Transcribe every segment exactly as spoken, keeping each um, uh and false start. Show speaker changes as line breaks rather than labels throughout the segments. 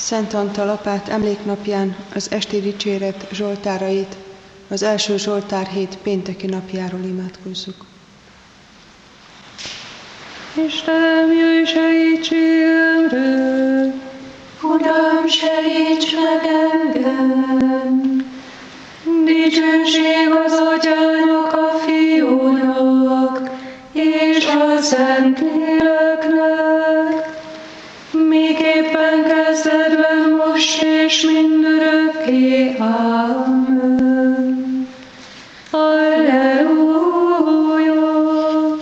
Szent Antal apát emléknapján az esti dicséret zsoltárait az első Zsoltár hét pénteki napjáról imádkozzuk.
Istenem, jöjj segítségemre!
Uram, segíts meg engem!
Dicsőség az Atyának, a Fiúnak, és a Szentléleknek, miképpen kezdetben, most és mindörökké. Amen. Alleluja!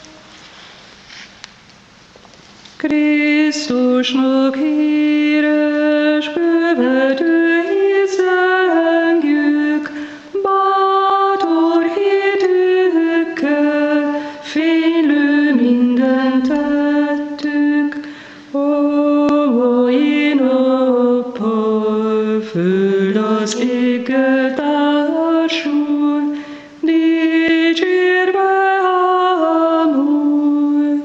Krisztusnak híres követőit zengjük, bátor hitükkel, fénylő minden tettük, ó mai nappal föld az éggel társul, dicsérve ámul.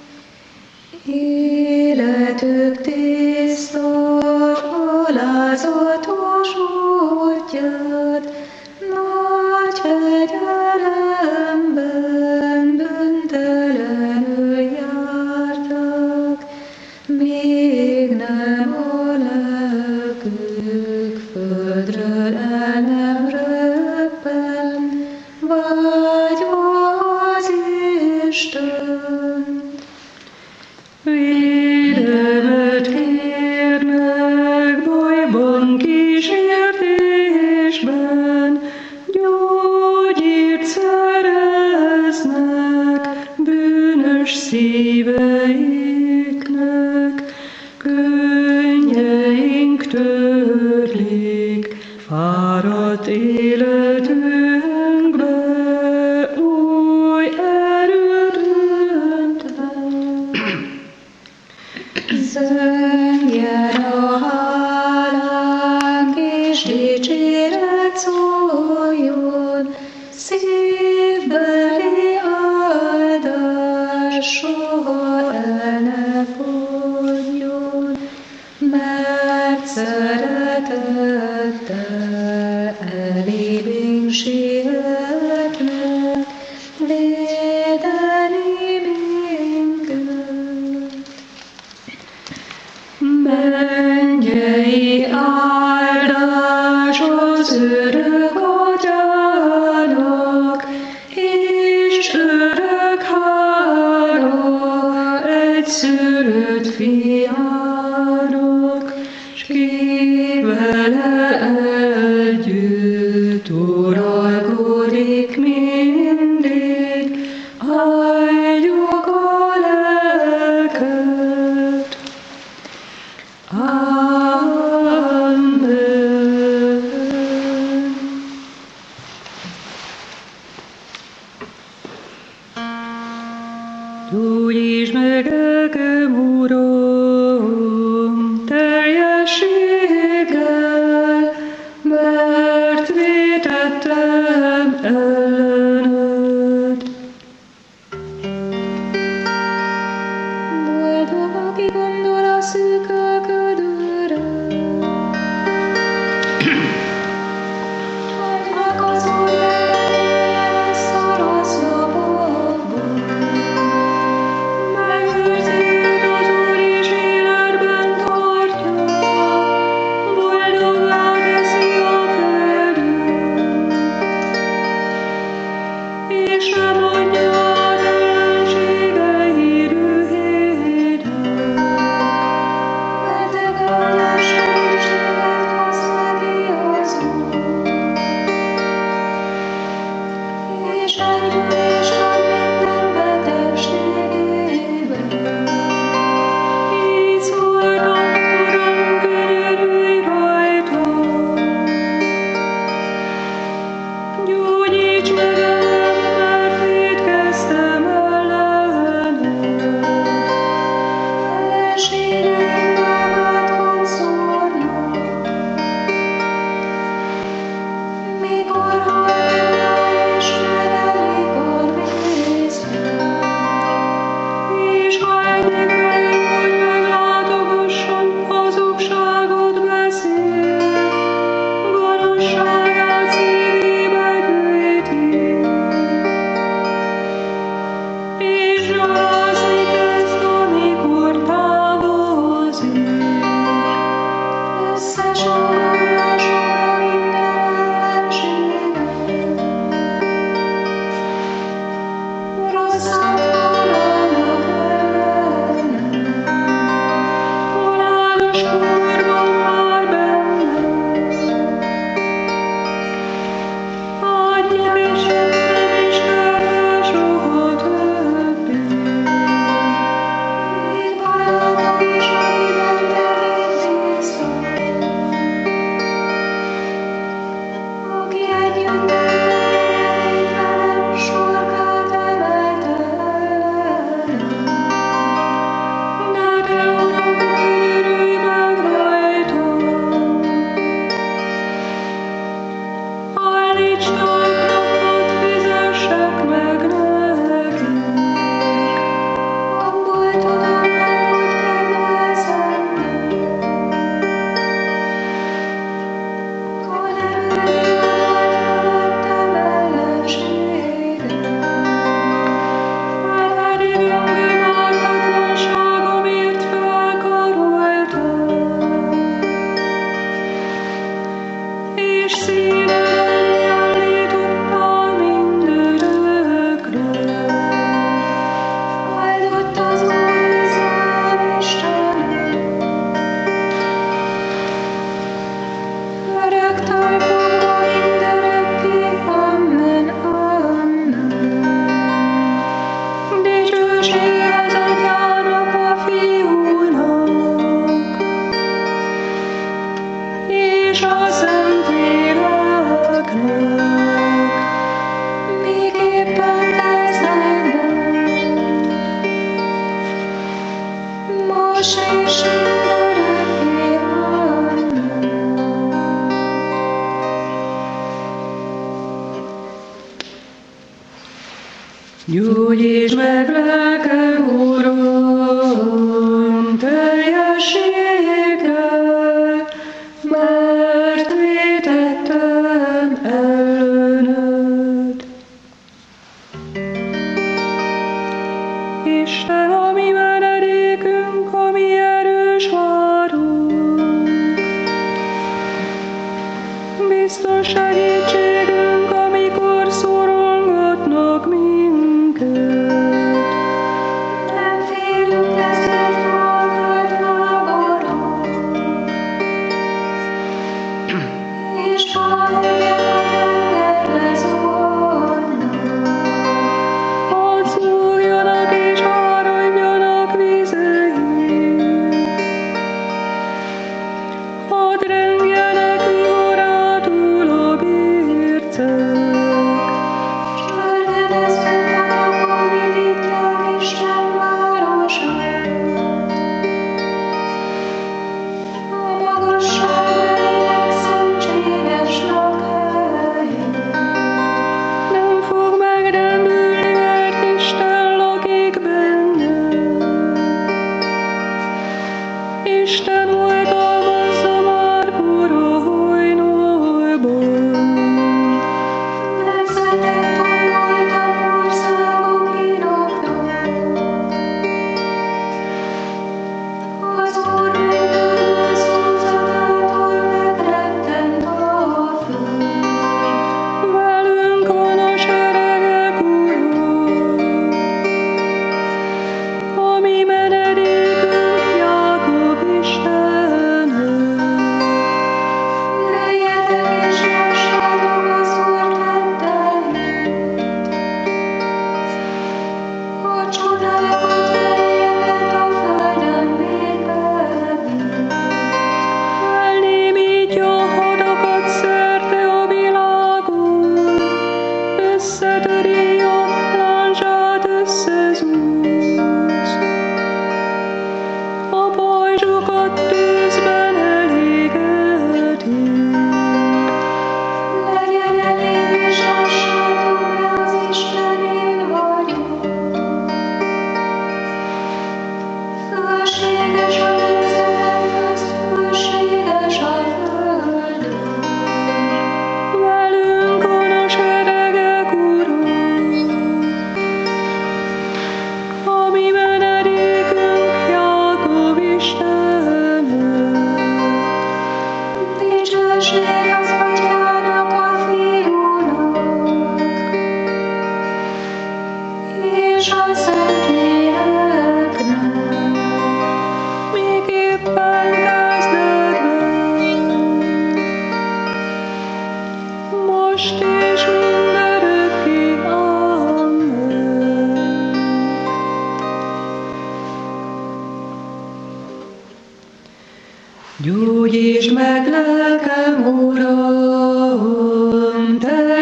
Életük tiszta, alázatos útját, nagy fegyelemben bűntelenül jártak, még nem a lelkük földről el nem röppen, vágyva az Istent.
Védelmet kérnek bajban, kísértésben, gyógyírt szereznek bűnös szíveiknek, könnyeink törlik fáradt életünkbe, új erőt öntenek.
Zöngjen a hálánk, és dicséret szóljon, szívbeli áldás soha el ne fogyjon, mert szeretettel elébbünk sietnek, védeni minket.
Mennyei áldás az örök Atyának, és örök hála egyszülött Fiának, s ki vele együtt uralkodik mindig, áldjuk a lelket. Amen. Gyógyítsd meg engem, Uram, teljességgel, mert vétettem ellened.
Boldog, aki gondol a szűkölködőre, annak az Úr megvegye ezt a rossz napokból.
Megőrzi őt az Úr, és életben tartja, boldoggá teszi a földön, és nem adja az ellenségei dühének.
Mert te kegyes segítséget hoz neki a
Gyógyítsd meg lelkem, Uram, teljességgel, mert vétettem ellened. Isten, a mi menedékünk, a mi erős várunk, biztos segítségünk, amikor szorongatnak minket.
Nem félünk ezért magad lábaron, és hallják a tenger lezornak.
Hadd szúrjanak és áradjanak vizeink, hadd rengjenek órátul a bircek.
Csörgedeztek a napon, vidítják Isten városát. A magasság elének szentséges lakhelyén.
Nem fog megrendülni, mert Isten lakik benne. Isten oltalmazza már ura hajnalban.
Nemzetek tomboltak, országok inoknak. Az Úr megdörül szózatától, megrettent a föld.
Velünk van a seregek Ura, a mi menedékünk Jákob Istene.
Lejjetek és lássátok az Úr tetteit. A csodákat teljeket a földön végbevitt.
Elnémítja a hadakat szerte a világon, összetöri a lándzsát, összezúz. A pajzsokat tűzben elégeti.
Legyen elég és lássátok, mert az Isten én vagyok. Fölséges a nemzetek közt, fölséges a földön.
Velünk van a seregek Ura, a mi menedékünk Jákob Istene.
Dicsőség az Atyának, a Fiúnak, és a Szentléleknek.
Miképpen kezdetben, most és mindörökké. Amen. Gyógyítsd meg lelkem, Uram,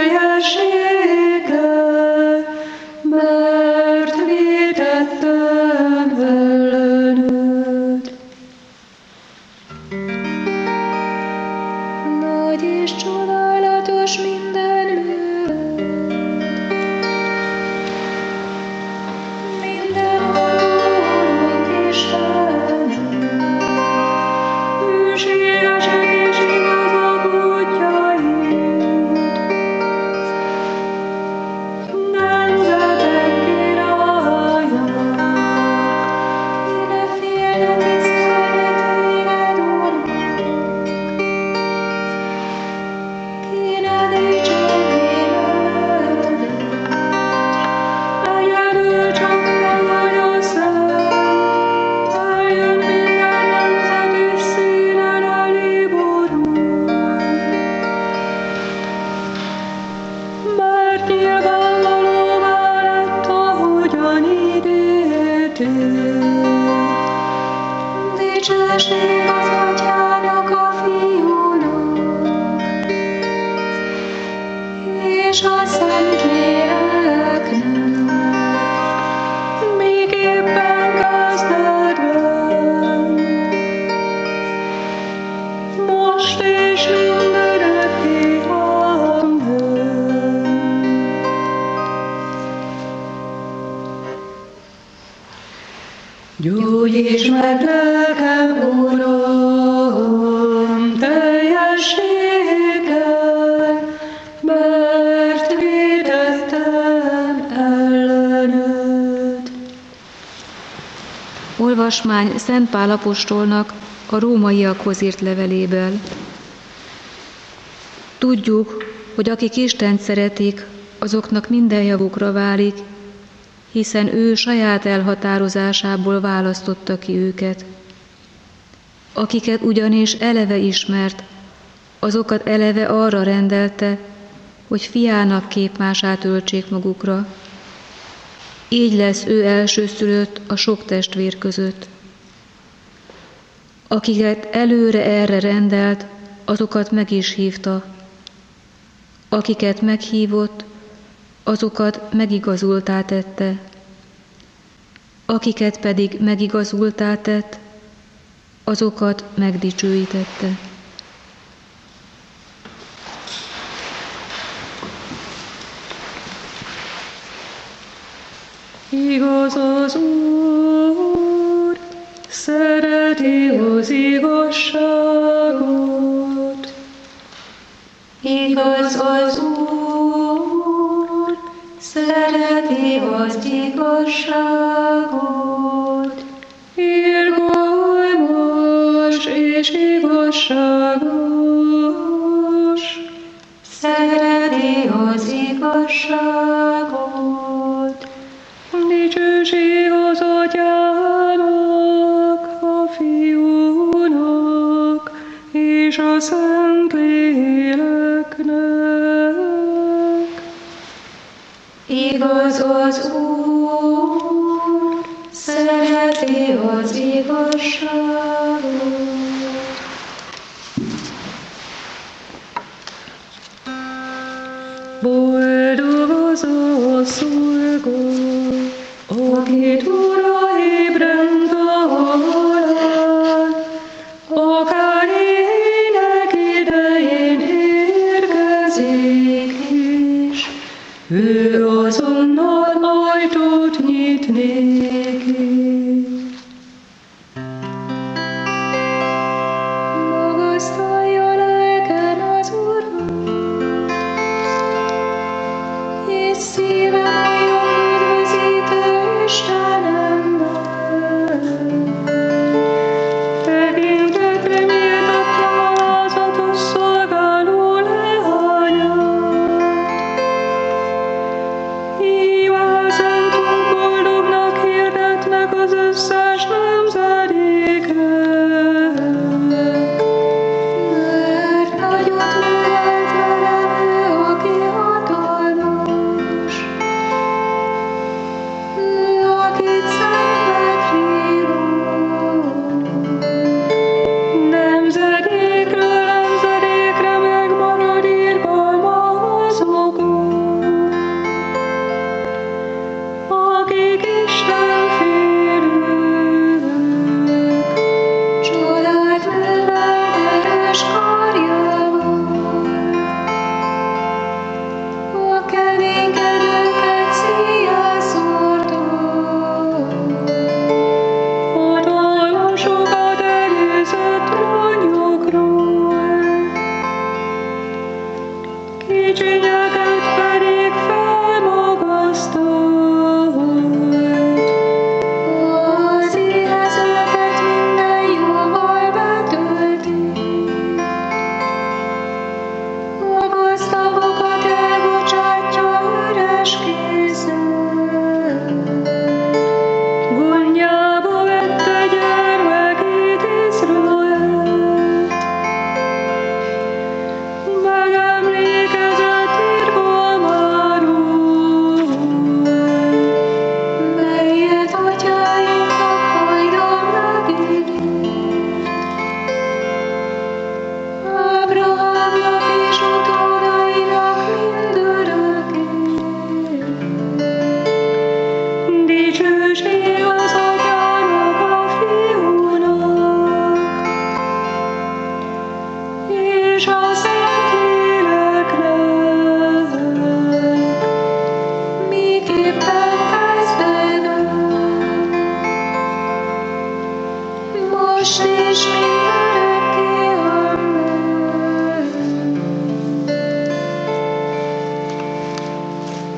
teljességgel, mert vétettem ellened. Nagy és csodálatos minden műved, minden oldalon Istenem. Hűségesek és igazak útjaid, nemzetek királya.
Ne félnek tisztelni téged, Uram.
olvasmány Szent Pál apostolnak a rómaiakhoz írt leveléből. Tudjuk, hogy akik Istent szeretik, azoknak minden javukra válik, hiszen ő saját elhatározásából választotta ki őket. Akiket ugyanis eleve ismert, azokat eleve arra rendelte, hogy fiának képmását öltsék magukra. Így lesz ő elsőszülött a sok testvér között. Akiket előre erre rendelt, azokat meg is hívta. Akiket meghívott, azokat megigazultá tette. Akiket pedig megigazultá tett, azokat megdicsőítette.
Igaz az Úr, szereti az igazságot.
Igaz az Úr, szereti az igazságot.
Irgalmas és igazságos,
szereti az igazságot.
Dicsőség az Atyának, a Fiúnak és a Szentléleknek.
Igaz az Úr, szereti az igazságot.
Boldog az a szolga, akit Ura ébredt a halál, akár ének idején érkezik is, ő azonnal ajtót nyit néki. Magasztalja lelkem az Urat, és szívem halljon üdvözítő Istenemben. Tekintetre méltattam alázatos szolgáló leányát. Ívázantunk boldognak hirdetnek az összes nemzedékre.
Mert nagyot művelt velem ő, aki hatalmas, ő, akit szentnek hívott.
Nemzedékről nemzedékre megmarad irgalma azokon, akik Isten félők.
Csodát művelt erős karjával, a keménykedőket szíjjel szórta.
Hatalmasokat előzött trónjukról, kicsinyeket pedig felmagasztott.
Az éhezőket minden jóval betölti, a gazdagokat elbocsátja üres kézzel.
Gondjába vette gyermekét Izraelt, megemlékezett irgalmáról,
melyet atyáinknak hajdan megígért. Ábrahámnak és utódainak mindörökké.
dicsőség az Atyának, a Fiúnak és a Szentléleknek,
Miképpen kezdődött, most és mindörökké. Amen.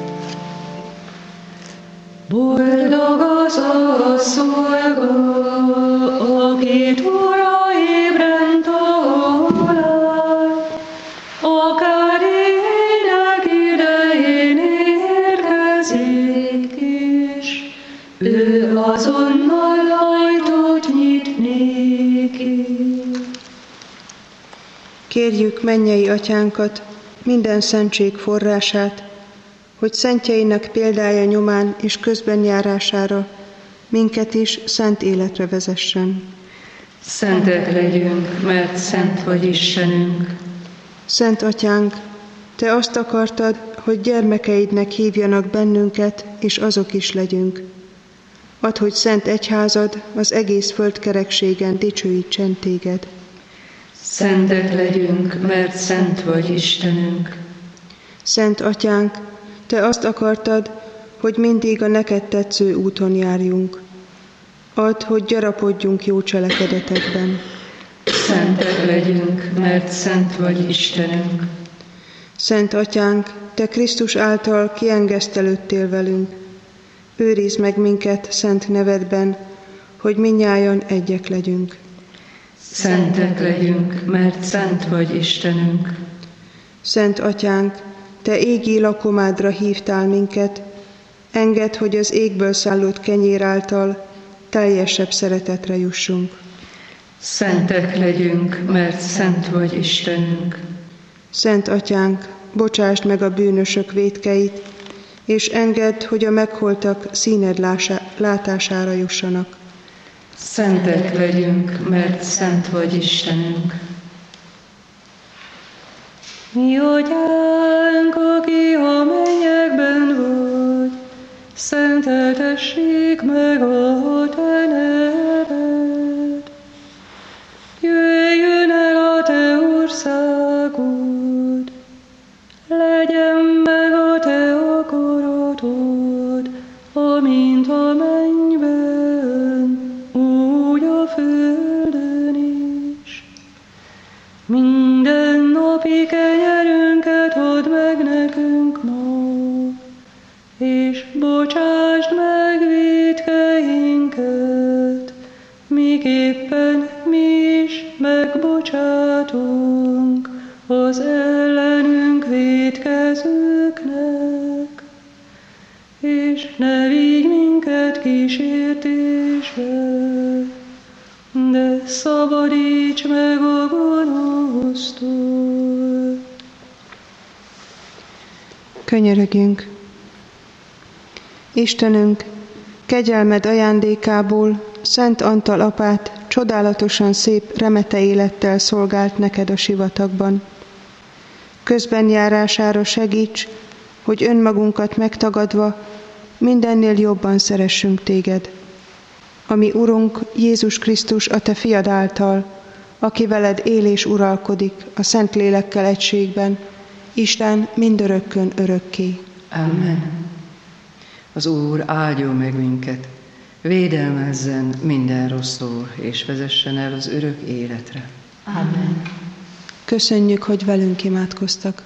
boldog az a szolga,
Kérjük mennyei atyánkat, minden szentség forrását, hogy szentjeinek példája nyomán és közbenjárására minket is szent életre vezessen.
Szentek legyünk, mert szent vagy Istenünk.
Szent atyánk, te azt akartad, hogy gyermekeidnek hívjanak bennünket, és azok is legyünk. Add, hogy szent egyházad az egész földkerekségen dicsőítsen téged.
Szentek legyünk, mert szent vagy Istenünk.
Szent atyánk, te azt akartad, hogy mindig a neked tetsző úton járjunk. Add, hogy gyarapodjunk jó cselekedetekben.
Szentek legyünk, mert szent vagy Istenünk.
Szent atyánk, te Krisztus által kiengesztelődtél velünk. Őrizd meg minket szent nevedben, hogy mindnyájan egyek legyünk.
Szentek legyünk, mert szent vagy Istenünk.
Szent atyánk, te égi lakomádra hívtál minket, engedd, hogy az égből szállott kenyér által teljesebb szeretetre jussunk.
Szentek legyünk, mert szent vagy Istenünk.
Szent atyánk, bocsásd meg a bűnösök vétkeit, és engedd, hogy a megholtak színed látására jussanak.
Szentek legyünk, mert szent vagy Istenünk. Mi atyánk, aki a mennyekben vagy, szenteltessék meg a te neved. Jöjjön el a te országod, legyen meg a te akaratod, amint a mennyben, úgy a földön is. Minden napi kenyerünket add meg nekünk ma, és bocsásd meg vétkeinket, miképpen mi is megbocsátunk az ellenünk vétkezőknek. És ne vigy minket kísértésbe, de szabadíts meg a gonosztól.
Könyörögjünk! Istenünk, kegyelmed ajándékából Szent Antal apát csodálatosan szép remete élettel szolgált neked a sivatagban. Közben járására segíts, hogy önmagunkat megtagadva mindennél jobban szeressünk téged. Ami Urunk Jézus Krisztus a te fiad által, aki veled él és uralkodik a Szent Lélekkel egységben, Isten mindörökkön örökké.
Amen.
Az Úr áldjon meg minket, védelmezzen minden rossztól, és vezessen el az örök életre.
Amen.
Köszönjük, hogy velünk imádkoztak.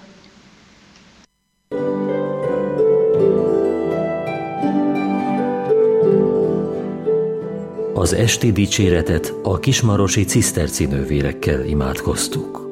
Az esti dicséretet a kismarosi ciszterci nővérekkel imádkoztuk.